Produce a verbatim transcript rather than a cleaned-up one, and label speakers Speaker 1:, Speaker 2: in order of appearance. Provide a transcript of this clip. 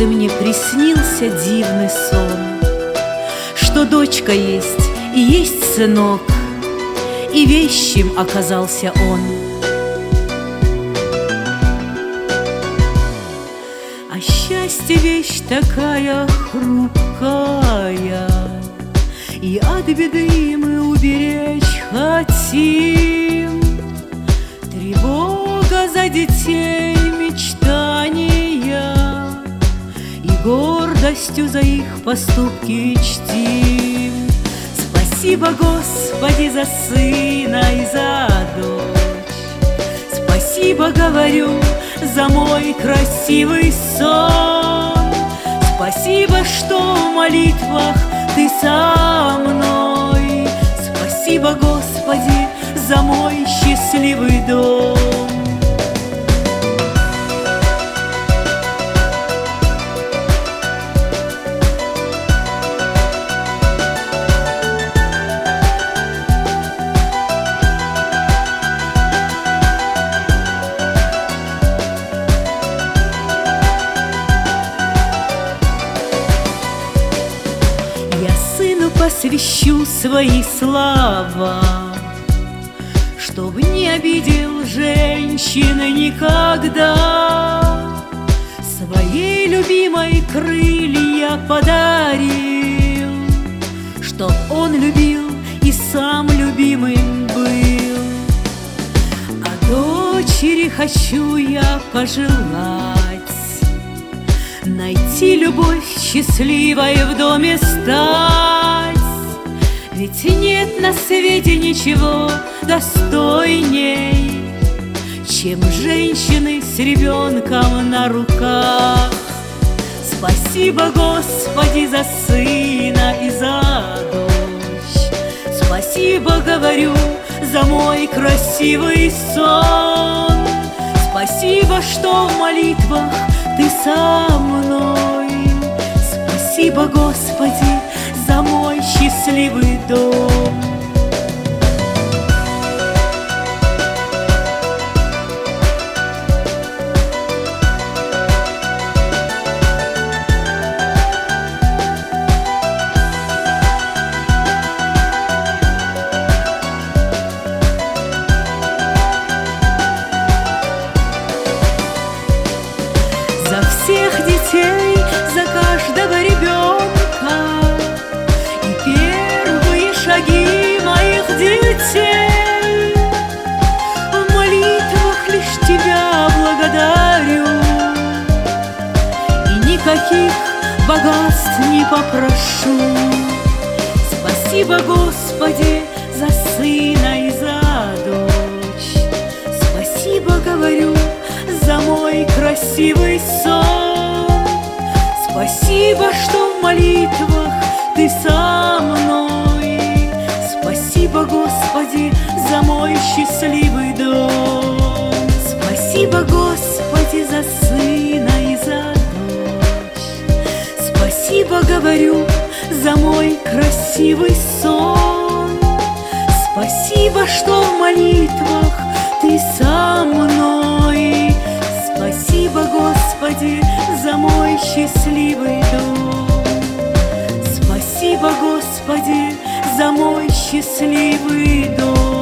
Speaker 1: Однажды мне приснился дивный сон, что дочка есть и есть сынок, и вещим оказался он. А счастье вещь такая хрупкая, и от беды мы уберечь хотим. Тревога за детей, мечтания, и гордостью за их поступки чтим. Спасибо, Господи, за сына и за дочь. Спасибо, говорю, за мой красивый сон. Спасибо, что в молитвах Ты со мной. Спасибо, Господи, за мой счастливый дом. Посвящу свои слова, чтоб не обидел женщины никогда. Своей любимой крылья подарил, чтоб он любил и сам любимым был. А дочери хочу я пожелать найти любовь счастливой в доме стать. Ведь нет на свете ничего достойней, чем женщины с ребенком на руках. Спасибо, Господи, за сына и за дочь. Спасибо, говорю, за мой красивый сон. Спасибо, что в молитвах Ты со мной. Спасибо, Господи, за мой счастливый дом. За всех детей, за каждого ребенка, и первые шаги моих детей. В молитвах лишь Тебя благодарю, и никаких богатств не попрошу. Спасибо, Господи, за сына и за дочь. Спасибо, говорю, за мой красивый сон. Спасибо, что в молитвах Ты со мной. Спасибо, Господи, за мой счастливый дом. Спасибо, Господи, за сына и за дочь. Спасибо, говорю, за мой красивый сон. Спасибо, что в молитвах Ты со мной. Спасибо, Господи, за мой счастливый дом. Спасибо, Господи, за мой счастливый дом.